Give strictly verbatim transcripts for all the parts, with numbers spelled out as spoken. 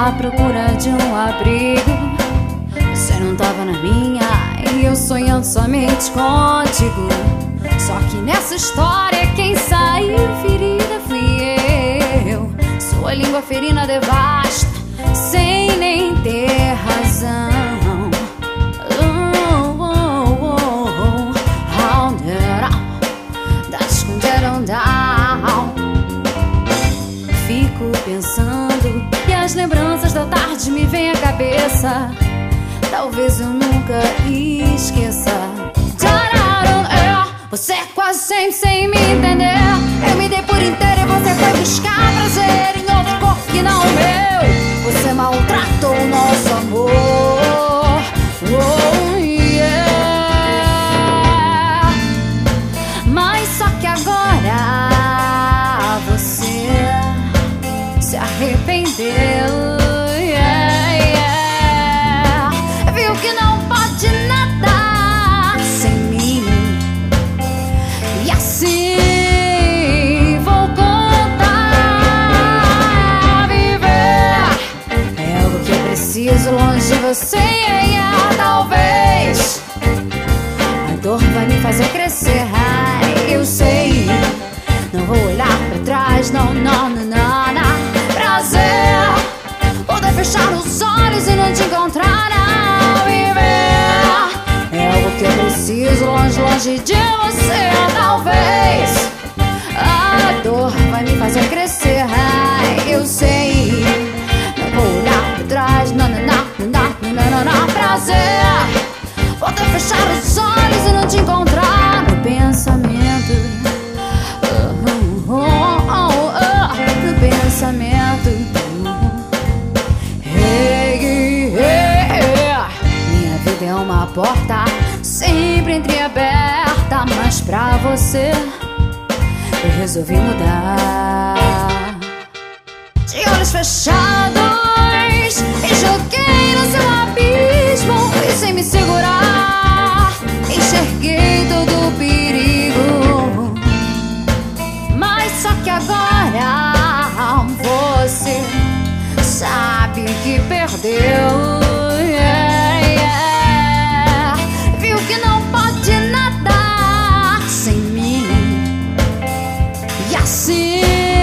à procura de um abrigo. Você não tava na minha e eu sonhando somente contigo. Só que nessa história quem saiu ferida fui eu. Sua língua ferina devasta sem nem ter razão. Oh, oh, oh, oh. How did I? That's when down, down. Fico pensando e as lembranças da tarde me vêm à cabeça. Talvez eu nunca esqueça. Você é quase sempre sem me entender. Eu me dei por inteiro e você foi buscar prazer em outro corpo que não o meu. Você maltratou o nosso amor. Oh, yeah. Mas só que agora você se arrependeu. Longe de você, yeah, yeah, talvez a dor vai me fazer crescer. Ai, eu sei, não vou olhar pra trás, não, não, não, não, não. Prazer, poder fechar os olhos e não te encontrar, não. Viver é algo que eu preciso, longe, longe de você, talvez a dor vai me fazer crescer. Ai, eu sei, não vou olhar pra trás, não, não, não. Não, não, prazer, poder fechar os olhos e não te encontrar no pensamento. Oh, oh, oh, oh, no pensamento. Hey, hey, hey. Minha vida é uma porta sempre entreaberta, mas pra você eu resolvi mudar. De olhos fechados e joguei no seu abismo e sem me segurar enxerguei todo o perigo. Mas só que agora você sabe que perdeu. Yeah, yeah. Viu que não pode nadar sem mim. E assim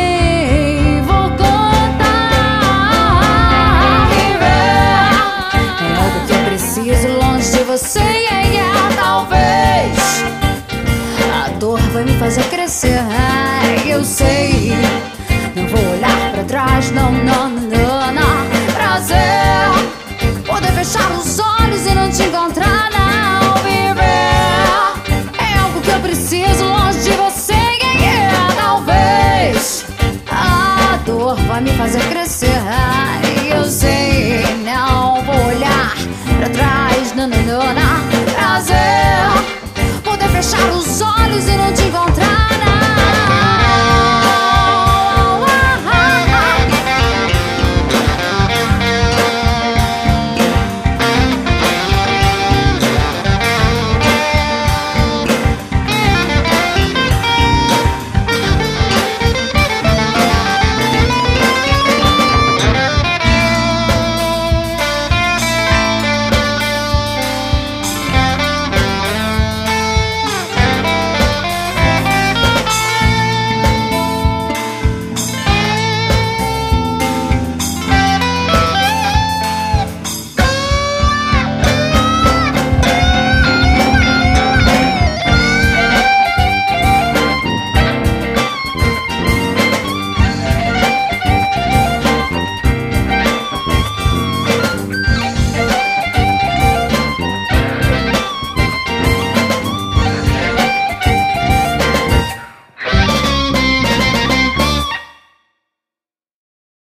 você, yeah, yeah, talvez a dor vai me fazer crescer. Ai, eu sei, não vou olhar pra trás, não, não, não, não, não. Prazer, poder fechar os olhos e não te encontrar, não. Viver é algo que eu preciso, longe de você, yeah, yeah, talvez a dor vai me fazer crescer. Ai, eu sei, não vou olhar pra trás, não, não, não, não. Prazer, poder fechar os olhos e não te